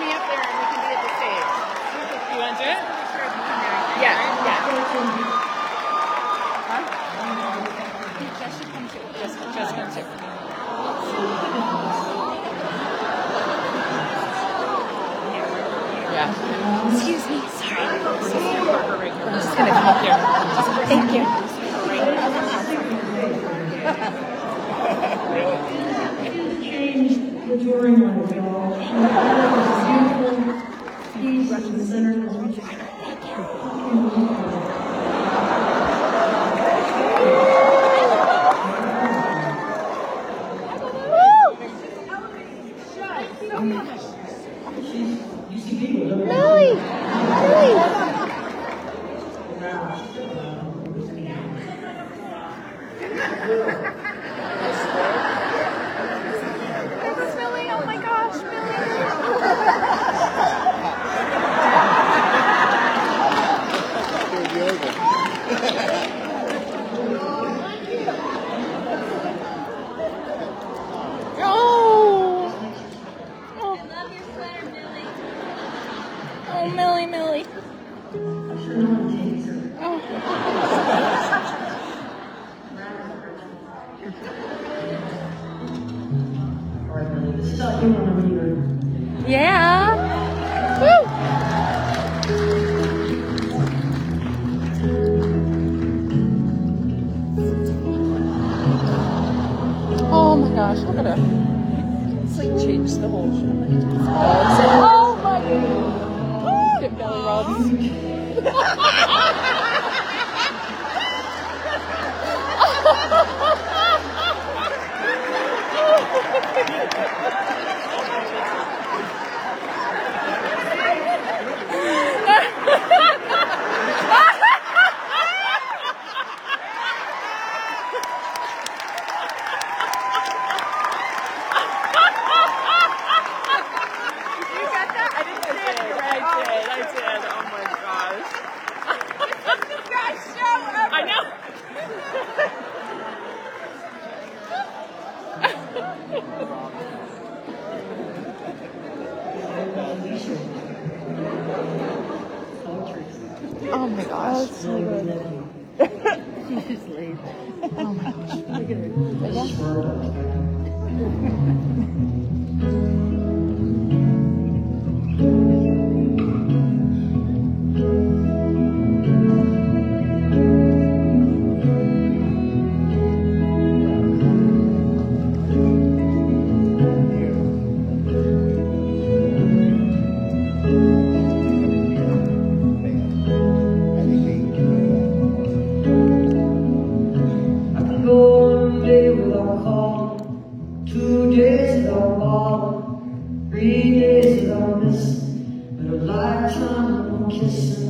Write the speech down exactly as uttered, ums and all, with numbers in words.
me up there and we can be at the stage. You want to do it? Yeah, yeah. Huh? Jess should come too. Jess, Jess come too. Yeah. Excuse me, sorry. I'm just gonna come up here. Thank you. Change the touring life, y'all. Peace in the center of the Millie! Millie! That's Millie! Oh my gosh, Oh! Oh. I love your sweater, Millie. Oh, Millie, Millie. Oh. Yeah. Woo. Oh my gosh, look at her. It's like changed the whole show. Oh my god. Get belly rubs. Oh my gosh. That's so good. She's late. Oh my gosh. Look at her. Two days without ball, three days without miss, but a lifetime of kissing.